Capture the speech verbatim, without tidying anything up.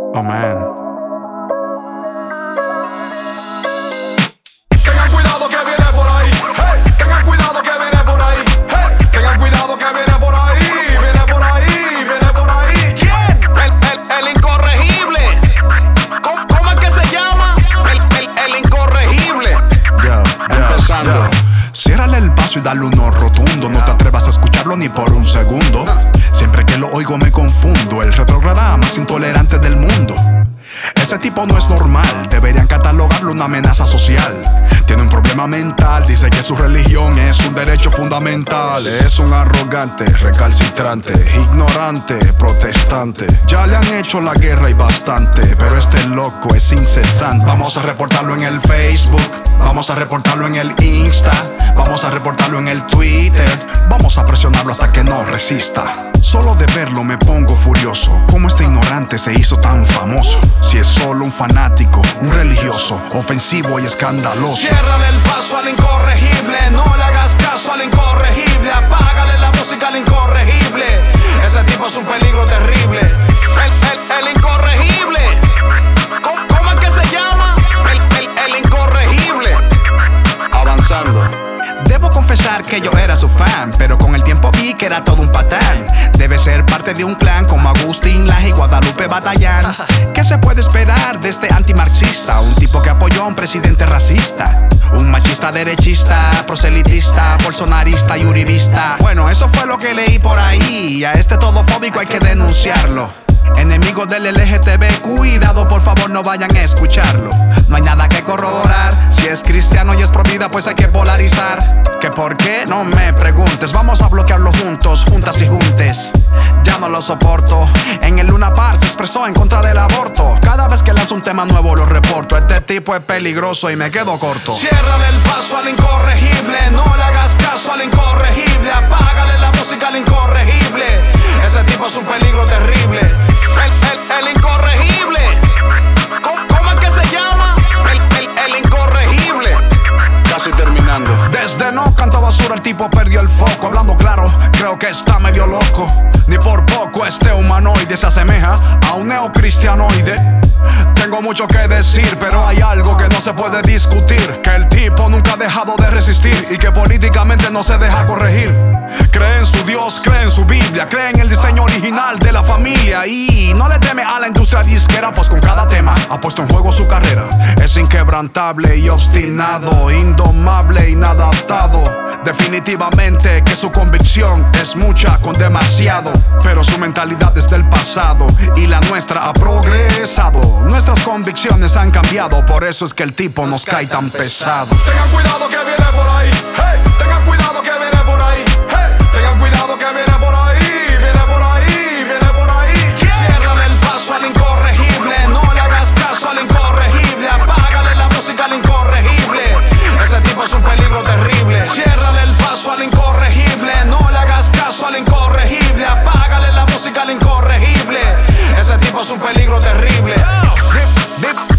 Amén. Tengan cuidado que viene por ahí. Hey, tengan cuidado que viene por ahí. Hey, tengan cuidado que viene por ahí. Viene por ahí, viene por ahí. ¿Quién? El, el, el incorregible. ¿Cómo, cómo es que se llama? El, el, el incorregible. Yo, Empezando. yo, yo. Ciérrale el paso y dale uno rotundo. No te atrevas a escucharlo ni por un segundo. Siempre que lo oigo me confundo. El retrógrada más intolerante del mundo. Ese tipo no es normal, deberían catalogarlo una amenaza social. Tiene un problema mental, dice que su religión es un derecho fundamental. Es un arrogante, recalcitrante, ignorante, protestante. Ya le han hecho la guerra y bastante, pero este loco es incesante. Vamos a reportarlo en el Facebook, vamos a reportarlo en el Insta, vamos a reportarlo en el Twitter. Vamos a presionarlo hasta que no resista. Solo de verlo me pongo furioso. ¿Cómo este ignorante se hizo tan famoso? Si es solo un fanático, un religioso, ofensivo y escandaloso. Ciérrale el paso al incorregible. No le hagas caso al incorregible. Apágale la música al incorregible. Ese tipo es un peligro terrible. El, el, el incorregible. ¿Cómo, cómo es que se llama? El, el, el incorregible. Avanzando. Debo confesar que yo era su fan, pero con el tiempo vi que era todo un patán. Debe ser parte de un clan como Agustín Laje y Guadalupe Batallán. ¿Qué se puede esperar de este antimarxista? Un tipo que apoyó a un presidente racista, un machista derechista, proselitista, bolsonarista y uribista. Bueno, eso fue lo que leí por ahí. A este todofóbico hay que denunciarlo. Enemigos del L G T B, cuidado, por favor no vayan a escucharlo. No hay nada que corroborar. Si es cristiano y es pro vida, pues hay que polarizar. ¿Que por qué? No me preguntes. Vamos a bloquearlo juntos, juntas y juntes. Ya no lo soporto. En el Luna Park se expresó en contra del aborto. Cada vez que lanzo un tema nuevo lo reporto. Este tipo es peligroso y me quedo corto. Ciérrale el paso al incorregible. No le hagas caso al incorregible. Apágale la música al incorregible. Ese tipo es un peligro terrible. El, el, el incorregible. ¿Cómo, cómo es que se llama? El, el, el incorregible. Casi terminando. Desde no canto basura el tipo perdió el foco. Hablando claro, creo que está medio loco. Ni por poco este humanoide se asemeja a un neocristianoide. Tengo mucho que decir, pero hay algo que no se puede discutir. Que el tipo nunca ha dejado de resistir y que políticamente no se deja corregir. Cree en su Dios, cree en su Biblia, cree en el diseño original de la familia y no le teme a la industria disquera, pues con cada tema ha puesto en juego su carrera. Es inquebrantable y obstinado, indomable, inadaptado. Definitivamente que su convicción es mucha con demasiado, pero su mentalidad es del pasado y la nuestra ha progresado. Nuestras convicciones han cambiado, por eso es que el tipo nos cae tan pesado. Tengan cuidado que viene por ahí. Hey, tengan cuidado que viene por ahí. Hey, tengan cuidado que viene por ahí. Viene por ahí, viene por ahí. Ciérrale el paso al incorregible. No le hagas caso al incorregible. Apágale la música al incorregible. Ese tipo es un peligro terrible. Ciérrale el paso al incorregible. No le hagas caso al incorregible. Apágale la música al incorregible. Ese tipo es un peligro terrible. Dip, dip.